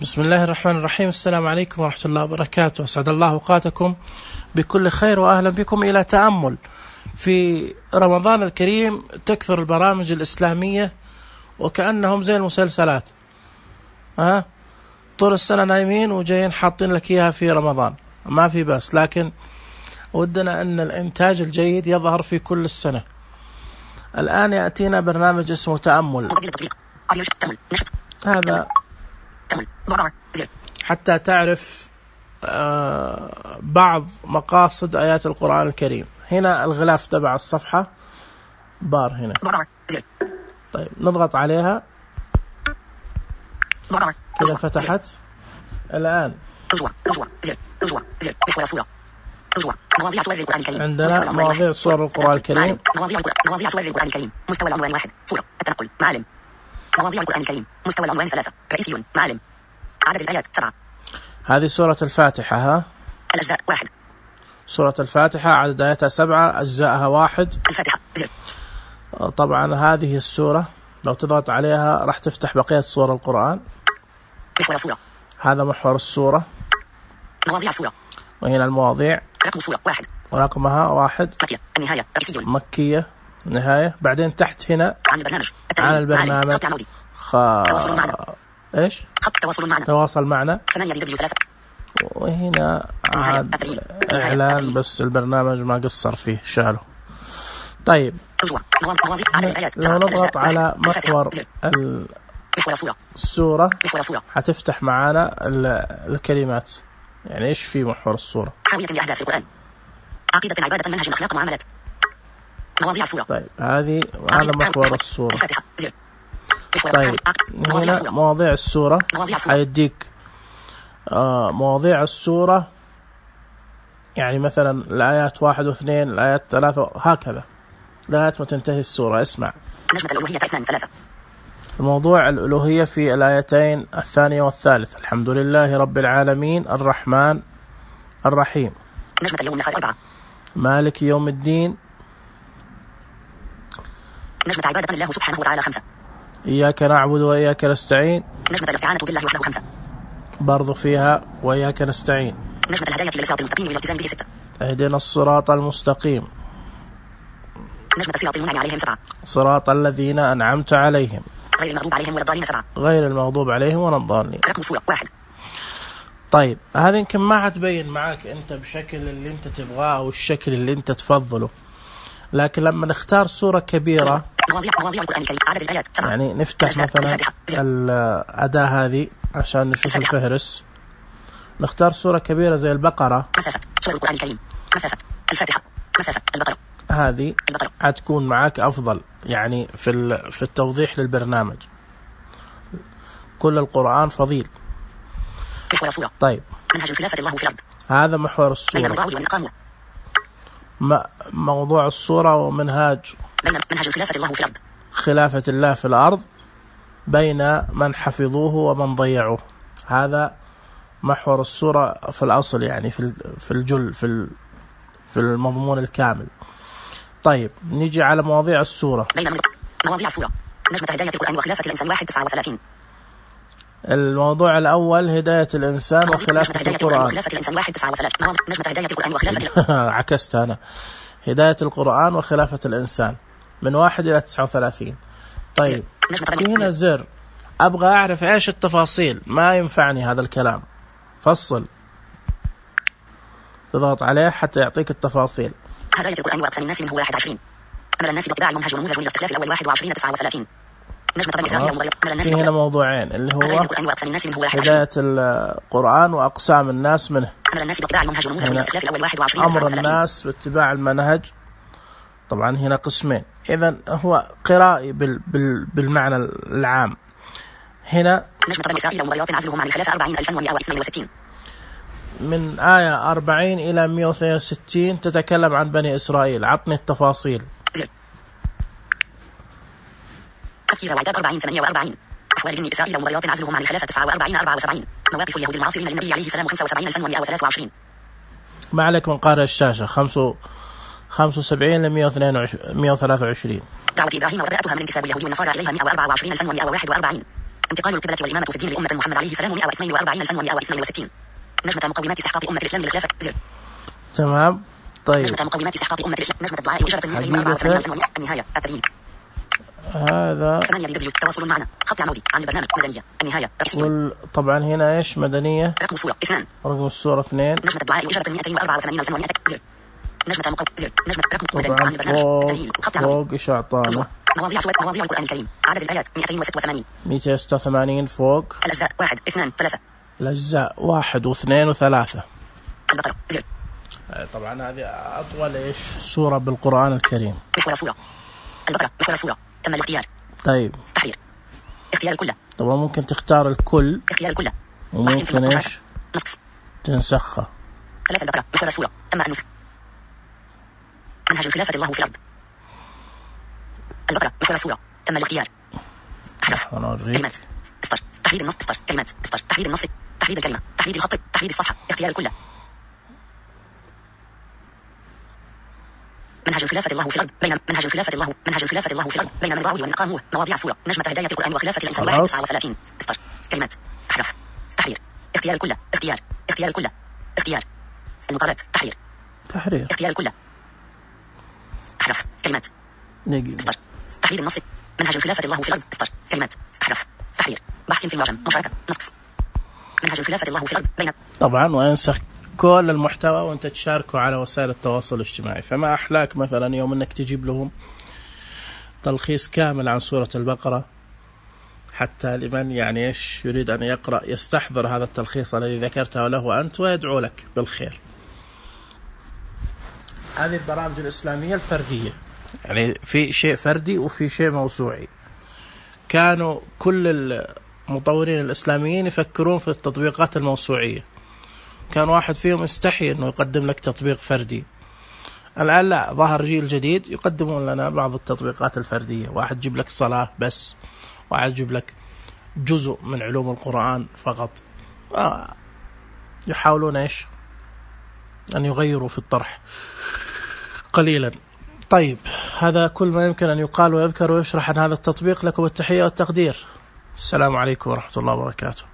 بسم الله الرحمن الرحيم. السلام عليكم ورحمة الله وبركاته. أسعد الله أوقاتكم بكل خير، وأهلا بكم إلى تأمل. في رمضان الكريم تكثر البرامج الإسلامية وكأنهم زي المسلسلات، طول السنة نايمين وجايين حاطين لك إياها في رمضان، ما في بس، لكن ودنا أن الإنتاج الجيد يظهر في كل السنة. الآن يأتينا برنامج اسمه تأمل، هذا حتى تعرف بعض مقاصد آيات القرآن الكريم. هنا الغلاف تبع الصفحة بار هنا، طيب نضغط عليها كذا فتحت. الآن عندنا مواضيع صور القرآن الكريم. مواضيع صور القرآن الكريم. مستوى العنوان 1 سورة التنقل معلم. مواضيع القرآن الكريم. مستوى العنوان 3 رئيسي معلم. عدد الآيات 7. هذه سورة الفاتحة. الأجزاء 1. سورة الفاتحة عدد آياتها 7، أجزاءها 1. الفاتحة زر. طبعا هذه السورة لو تضغط عليها راح تفتح بقية سور القرآن. محور السورة. هذا محور السورة. مواضيع السورة. وهنا المواضيع. رقم السورة 1. ورقمها 1. مكية. النهاية رئيسي. مكية. نهاية. بعدين تحت هنا عن البرنامج. عن البرنامج. تواصل معنا. ايش؟ خط تواصل معنا. تواصل معنا. 8W3. وهنا إعلان، بس البرنامج ما قصر فيه شاله. طيب لو نضغط على محور السورة حتفتح معانا الكلمات. يعني إيش في محور السورة؟ حاوية لأهداف القرآن، عقيدة عبادة منهج أخلاق معاملات. مواضيع السورة. طيب هذا محور السورة. طيب هنا مواضيع السورة حيديك مواضيع السورة، يعني مثلا الآيات 1 و2، الآيات 3 هكذا لغاية ما تنتهي السورة. اسمع. نجمة الألوهية 2-3. موضوع الألوهية في الآيتين الثانية والثالثة. الحمد لله رب العالمين الرحمن الرحيم. نجمة اليوم النهار 4. مالك يوم الدين. نجمة عبادة الله سبحانه وتعالى 5. إياك نعبد وإياك نستعين. نجمة الاستعانة بالله وحده 5. برضو فيها وإياك نستعين. نجمة الهداية للصراط المستقيم والالتزام به 6. اهدنا الصراط المستقيم. نجمة الصراط المنعم عليهم 7. صراط الذين أنعمت عليهم غير المغضوب عليهم ولا الضالين 7. غير المغضوب عليهم ولا الضالين. رقم سورة 1. طيب هذه يمكن ما حتبين معك أنت بشكل اللي أنت تبغاه أو الشكل اللي أنت تفضله، لكن لما نختار سورة كبيرة مواضيع القرآن الكريم عدد الآيات 7. يعني نفتح مثلا الأداة هذه عشان نشوف الفهرس. نختار سورة كبيرة زي البقرة. مسافة سورة القرآن الكريم. مسافة الفاتحة. مسافة البقرة. هذه هتكون معك أفضل يعني في التوضيح للبرنامج. كل القرآن فضيل. محور السورة. طيب منهج الخلافة الله في الأرض. هذا محور السورة. موضوع السورة ومنهاج. بين منهج الخلافة الله في الأرض. خلافة الله في الأرض بين من حفظوه ومن ضيعوه. هذا محور السورة في الأصل، يعني في الجل في المضمون الكامل. طيب نيجي على مواضيع السورة. مواضيع السورة. نجمة هداية القرآن وخلافة الإنسان 1-39. الموضوع الأول هداية الإنسان وخلافة القرآن. وخلافة الإنسان 1-39. نجمة هداية القرآن وخلافة عكست أنا. هداية القرآن وخلافة الإنسان من 1 إلى 39. طيب هنا زر أبغى أعرف إيش التفاصيل، ما ينفعني هذا الكلام، فصل. تضغط عليه حتى يعطيك التفاصيل. هداية القرآن وأقسام الناس منه 21. أمر الناس باتباع منهج ونموذج للاستخلاف الأول 21-39. في هنا موضوعين اللي هو هداية القرآن وأقسام الناس منه. أمر الناس باتباع المنهج. طبعا هنا قسمين، إذن هو قرائي بالمعنى العام. هنا من آية 40 إلى 162 تتكلم عن بني إسرائيل. عطني التفاصيل. تفكير وعتاب 40-48. أحوال بني إسرائيل ومباريات عزلهم عن الخلافة 49-74. مواقف اليهود المعاصرين للنبي عليه السلام 75-123. ما عليك من قارئ الشاشة 75 ل 123. دعوة إبراهيم وبدأتها من انتساب اليهود والنصارى إليها 124-141. انتقال القبلة والإمامة في الدين لأمة محمد عليه السلام 142,162. نجمة مقومات استحقاق أمة الإسلام للخلافة زر. تمام. طيب نجمة مقومات استحقاق أمة الإسلام. نجمة الدعاء وإجابة 284,100. النهاية التدريب. هذا 8 دبليو تواصل معنا خط عمودي عن البرنامج مدنية النهاية. طبعا هنا ايش مدنية؟ رقم الصورة 2. رقم الصورة 2. نجمة الدعاء وإجابة 284,100 زر. نجمة مقومات زر. نجمة رقم مدني طبعا عن البرنامج خط عمودي. فوق ايش اعطانا؟ مواضيع القرآن الكريم. عدد الآيات 286. 286 فوق. الأجزاء 1 2 3. الأجزاء 1 و2 و3. البقرة زر. طبعا هذه أطول ايش سورة بالقرآن الكريم. محور الصورة. البقرة محور الصورة. تم الاختيار. طيب تحرير. اختيار الكل. طبعا ممكن تختار الكل. اختيار الكل. وممكن ايش نص. تنسخها. 3 البقرة محور الصورة. تم النسخ. منهج الخلافة الله في الأرض. البقرة محور الصورة. تم الاختيار. أحرف. كلمات. اسطر. تحديد النص. اسطر. كلمات. اسطر. تحديد النص. تحديد الكلمة. تحديد الخط. تحديد الصفحة. اختيار الكل. منهج الخلافة الله في الأرض بين منهج الخلافة الله في الأرض بين من ضاعوا ومن أقاموه. مواضيع الصورة. نجمة هداية القرآن وخلافة الإنسان 139. اسطر. كلمات. أحرف. تحرير. اختيار الكل. اختيار الكل. اختيار المطالات. تحرير. اختيار الكل. أحرف. كلمات. اسطر. تحديد النص. منهج الخلافة الله في الأرض. اسطر. كلمات. أحرف. تحرير. بحث في المعجم. مشاركة. نص. منهج الخلافة الله في الأرض بين. طبعا وينسخ كل المحتوى وانت تشاركه على وسائل التواصل الاجتماعي. فما أحلاك مثلا يوم انك تجيب لهم تلخيص كامل عن سورة البقرة، حتى لمن يعني ايش يريد ان يقرأ يستحضر هذا التلخيص الذي ذكرته له انت ويدعو لك بالخير. هذه البرامج الإسلامية الفردية، يعني في شيء فردي وفي شيء موسوعي. كانوا كل المطورين الإسلاميين يفكرون في التطبيقات الموسوعية، كان واحد فيهم يستحي أنه يقدم لك تطبيق فردي. الآن لا، ظهر جيل جديد يقدمون لنا بعض التطبيقات الفردية. واحد يجيب لك صلاة بس، واحد يجيب لك جزء من علوم القرآن فقط. يحاولون إيش أن يغيروا في الطرح قليلا. طيب هذا كل ما يمكن أن يقال ويذكر ويشرح عن هذا التطبيق. لكم التحية والتقدير. السلام عليكم ورحمة الله وبركاته.